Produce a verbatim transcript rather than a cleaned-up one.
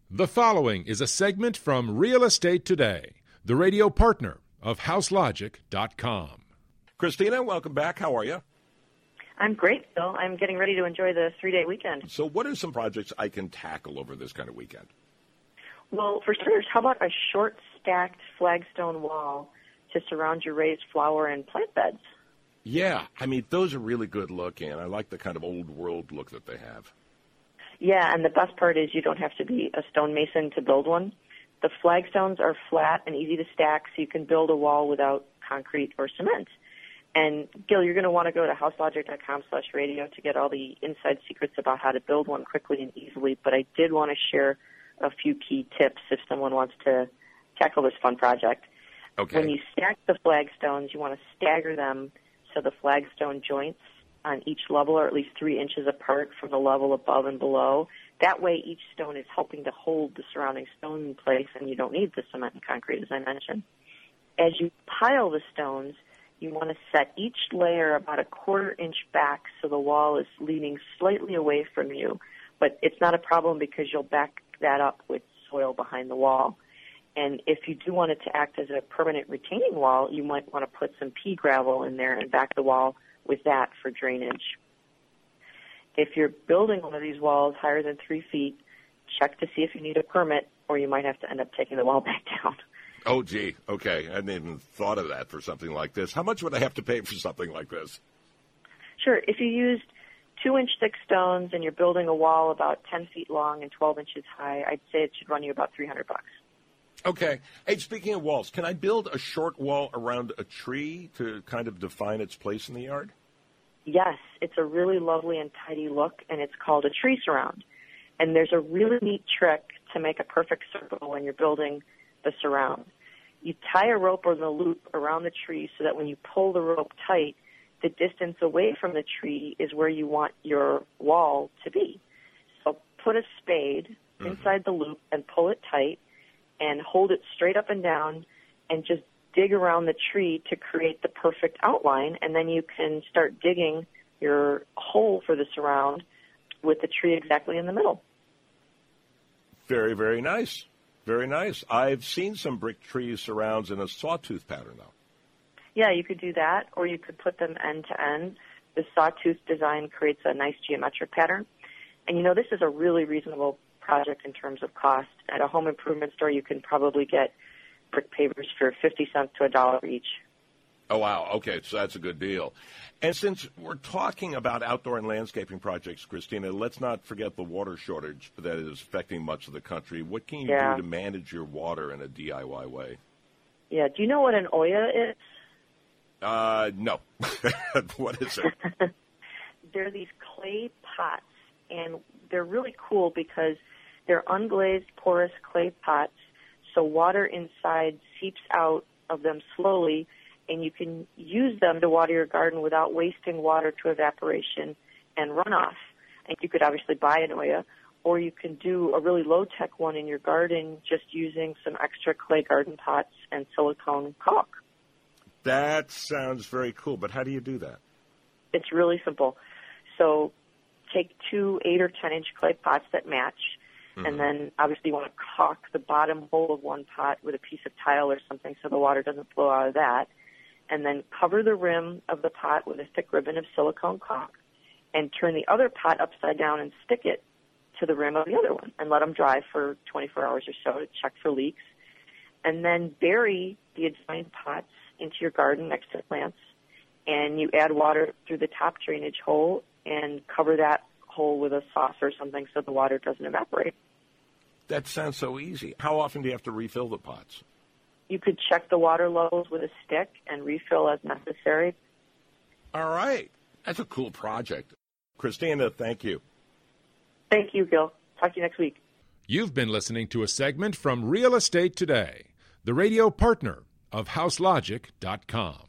The following is a segment from Real Estate Today, the radio partner of house logic dot com. Christina, welcome back. How are you? I'm great, Bill. I'm getting ready to enjoy the three-day weekend. So what are some projects I can tackle over this kind of weekend? Well, for starters, how about a short stacked flagstone wall to surround your raised flower and plant beds? Yeah, I mean, those are really good looking. I like the kind of old world look that they have. Yeah, and the best part is you don't have to be a stonemason to build one. The flagstones are flat and easy to stack, so you can build a wall without concrete or cement. And, Gil, you're going to want to go to house logic dot com slash radio to get all the inside secrets about how to build one quickly and easily. But I did want to share a few key tips if someone wants to tackle this fun project. Okay. When you stack the flagstones, you want to stagger them so the flagstone joints on each level are at least three inches apart from the level above and below. That way each stone is helping to hold the surrounding stone in place, and you don't need the cement and concrete, as I mentioned. As you pile the stones, you want to set each layer about a quarter inch back so the wall is leaning slightly away from you. But it's not a problem because you'll back that up with soil behind the wall. And if you do want it to act as a permanent retaining wall, you might want to put some pea gravel in there and back the wall with that for drainage. If you're building one of these walls higher than three feet, check to see if you need a permit, or you might have to end up taking the wall back down. Oh, gee. Okay. I hadn't even thought of that for something like this. How much would I have to pay for something like this? Sure. If you used two-inch thick stones and you're building a wall about ten feet long and twelve inches high, I'd say it should run you about three hundred bucks. Okay. Hey, speaking of walls, can I build a short wall around a tree to kind of define its place in the yard? Yes. It's a really lovely and tidy look, and it's called a tree surround. And there's a really neat trick to make a perfect circle when you're building the surround. You tie a rope or the loop around the tree so that when you pull the rope tight, the distance away from the tree is where you want your wall to be. So put a spade mm-hmm. inside the loop and pull it tight and hold it straight up and down and just dig around the tree to create the perfect outline, and then you can start digging your hole for the surround with the tree exactly in the middle. Very, very nice. Very nice. I've seen some brick tree surrounds in a sawtooth pattern, though. Yeah, you could do that, or you could put them end to end. The sawtooth design creates a nice geometric pattern. And, you know, this is a really reasonable project in terms of cost. At a home improvement store, you can probably get brick pavers for fifty cents to a dollar each. Oh, wow. Okay, so that's a good deal. And since we're talking about outdoor and landscaping projects, Christina, let's not forget the water shortage that is affecting much of the country. What can you yeah. do to manage your water in a D I Y way? Yeah. Do you know what an Oya is? Uh, no. What is it? They're these clay pots, and they're really cool because they're unglazed, porous clay pots, so water inside seeps out of them slowly, and you can use them to water your garden without wasting water to evaporation and runoff. And you could obviously buy an Oya, or you can do a really low-tech one in your garden just using some extra clay garden pots and silicone caulk. That sounds very cool, but how do you do that? It's really simple. So take two eight or ten inch clay pots that match, mm-hmm. and then obviously you want to caulk the bottom hole of one pot with a piece of tile or something so the water doesn't flow out of that, and then cover the rim of the pot with a thick ribbon of silicone caulk, and turn the other pot upside down and stick it to the rim of the other one, and let them dry for twenty-four hours or so to check for leaks, and then bury the adjoining pots into your garden next to the plants, and you add water through the top drainage hole and cover that hole with a sauce or something so the water doesn't evaporate. That sounds so easy. How often do you have to refill the pots? You could check the water levels with a stick and refill as necessary. All right. That's a cool project. Christina, thank you. Thank you, Gil. Talk to you next week. You've been listening to a segment from Real Estate Today, the radio partner of house logic dot com.